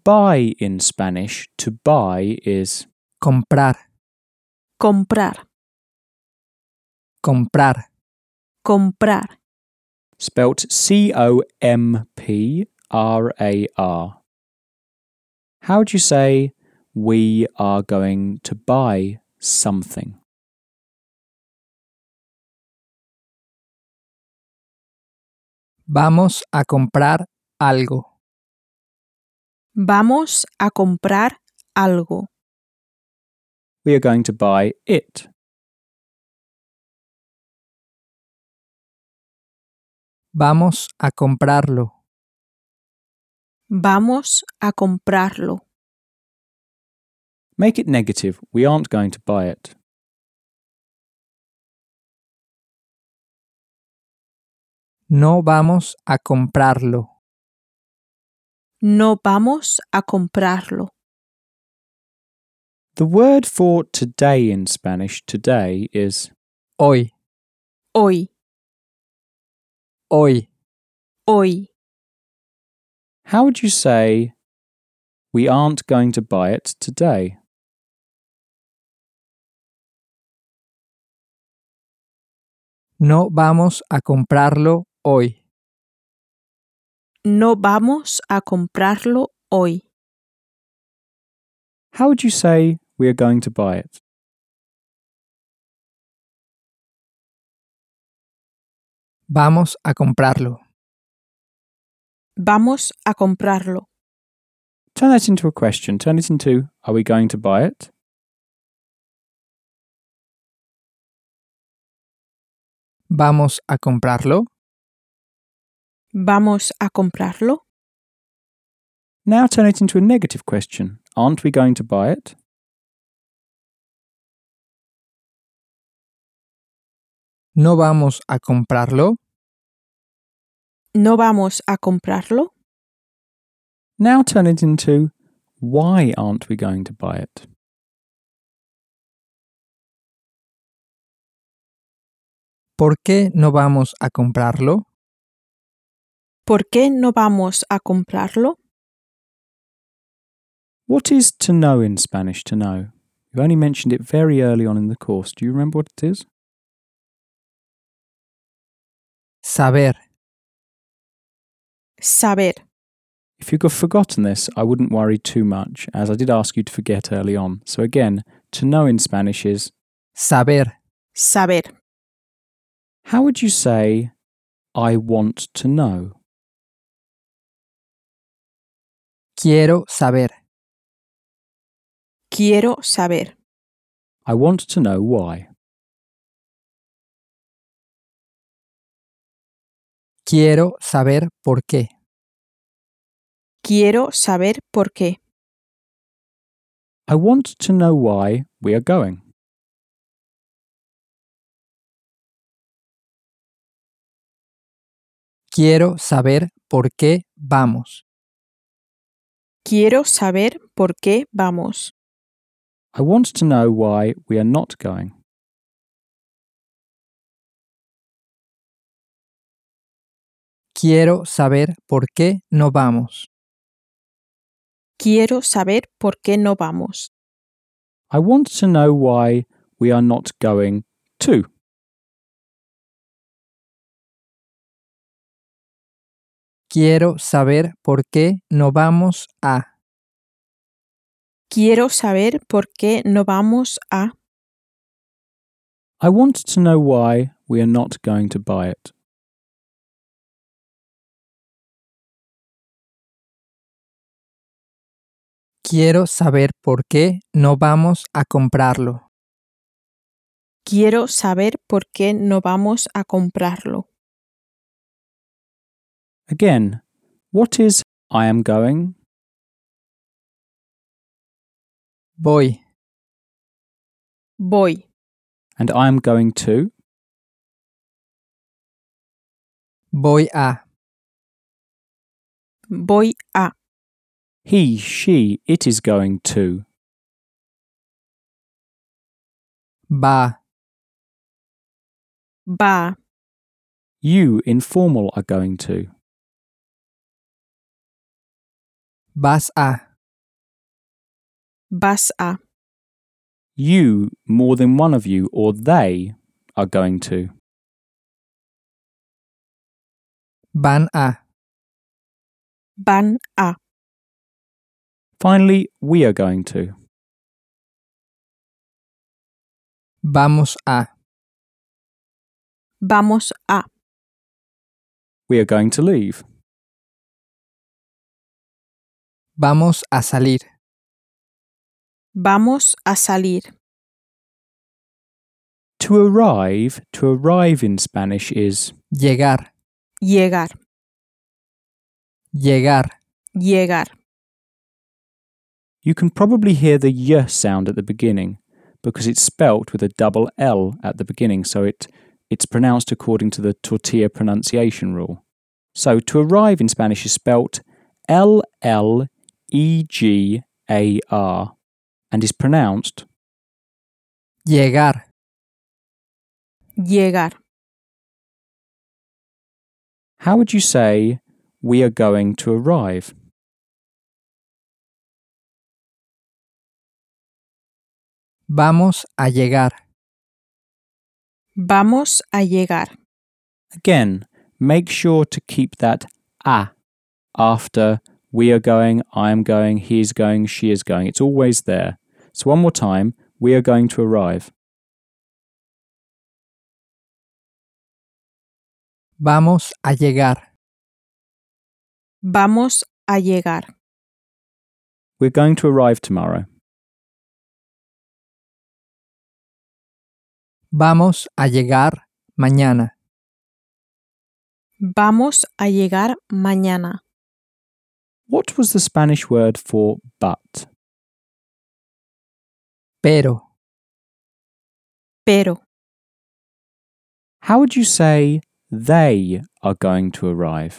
buy in Spanish, to buy is comprar, comprar, comprar, comprar, spelt C-O-M-P-R-A-R. How would you say we are going to buy something? vamos a comprar algo, vamos a comprar algo, We are going to buy it. vamos a comprarlo, vamos a comprarlo, Make it negative. We aren't going to buy it. no vamos a comprarlo, no vamos a comprarlo. The word for today in Spanish, today, is hoy, Hoy, hoy, hoy, how would you say we aren't going to buy it today? no vamos a comprarlo hoy, no vamos a comprarlo hoy. How would you say we are going to buy it? vamos a comprarlo, Vamos a comprarlo. Turn that into a question. Turn it into, are we going to buy it? vamos a comprarlo, Vamos a comprarlo. Now turn it into a negative question. Aren't we going to buy it? no vamos a comprarlo, No vamos a comprarlo. Now turn it into, why aren't we going to buy it? ¿por qué no vamos a comprarlo? ¿Por qué no vamos a comprarlo? What is to know in Spanish, to know? You only mentioned it very early on in the course. Do you remember what it is? Saber, Saber. If you've forgotten this, I wouldn't worry too much, as I did ask you to forget early on. So again, to know in Spanish is, saber, Saber. how would you say, I want to know? quiero saber, Quiero saber. I want to know why. quiero saber por qué, Quiero saber por qué. I want to know why we are going. quiero saber por qué vamos, Quiero saber por qué vamos. I want to know why we are not going. quiero saber por qué no vamos, Quiero saber por qué no vamos. I want to know why we are not going to. quiero saber por qué no vamos a, Quiero saber por qué no vamos a. I want to know why we are not going to buy it. quiero saber por qué no vamos a comprarlo, Quiero saber por qué no vamos a comprarlo. Again, what is I am going? voy, Voy. And I am going to? voy a, Voy a. He, she, it is going to. va, Va. You, informal, are going to. vas a, Vas a. You, more than one of you, or they are going to. Van a. Van a. Finally, we are going to. Vamos a. Vamos a. We are going to leave. Vamos a salir. Vamos a salir. To arrive in Spanish is Llegar. Llegar. Llegar. Llegar. You can probably hear the y sound at the beginning because it's spelt with a double L at the beginning, so it's pronounced according to the tortilla pronunciation rule. So to arrive in Spanish is spelt L-L-E-G-A-R and is pronounced Llegar. Llegar. How would you say we are going to arrive? Vamos a llegar. Vamos a llegar. Again, make sure to keep that a after we are going, I am going, he is going, she is going. It's always there. So one more time, we are going to arrive. Vamos a llegar. Vamos a llegar. We're going to arrive tomorrow. Vamos a llegar mañana. Vamos a llegar mañana. What was the Spanish word for but? Pero. Pero. How would you say they are going to arrive?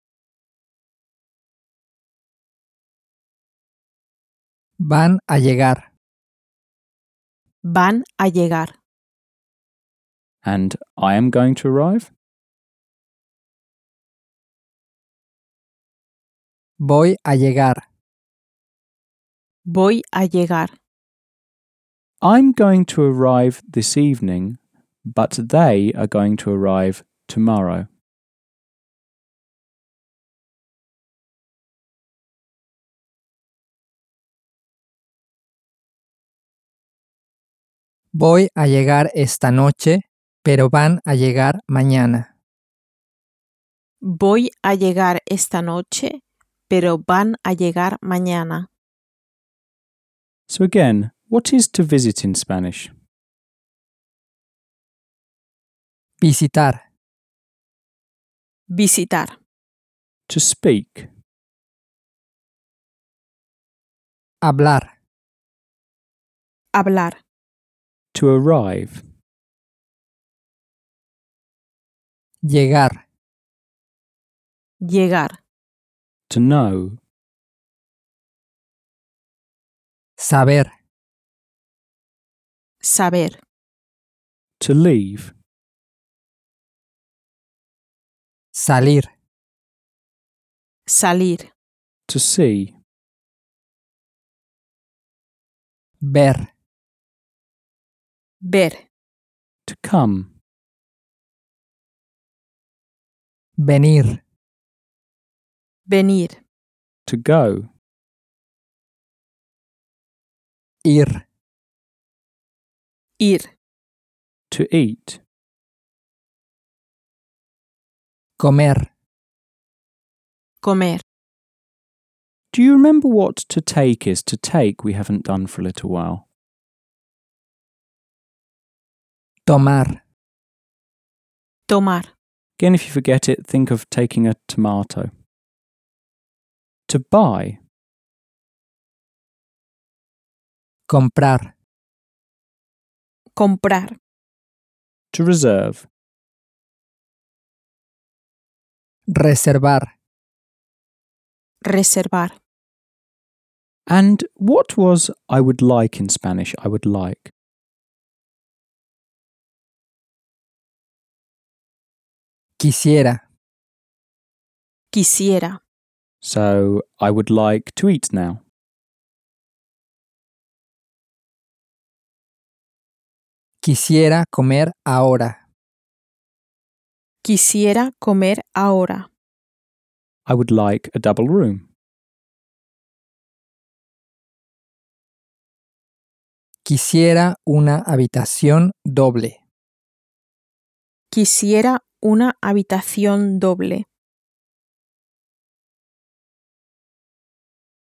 Van a llegar. Van a llegar. And I am going to arrive? Voy a llegar. Voy a llegar. I'm going to arrive this evening, but they are going to arrive tomorrow. Voy a llegar esta noche, pero van a llegar mañana. Voy a llegar esta noche, pero van a llegar mañana. So again, what is to visit in Spanish? Visitar. Visitar. To speak. Hablar. Hablar. To arrive. Llegar. Llegar. To know. Saber. Saber. To leave. Salir. Salir. To see. Ver. Ver. To come. Venir. Venir. To go. Ir. Ir. To eat. Comer. Comer. Do you remember what to take is? To take we haven't done for a little while. Tomar. Tomar. Again, if you forget it, think of taking a tomato. To buy. Comprar. Comprar. To reserve. Reservar. Reservar. And what was I would like in Spanish? I would like. Quisiera. Quisiera. So I would like to eat now. Quisiera comer ahora. Quisiera comer ahora. I would like a double room. Quisiera una habitación doble. Quisiera una habitación doble.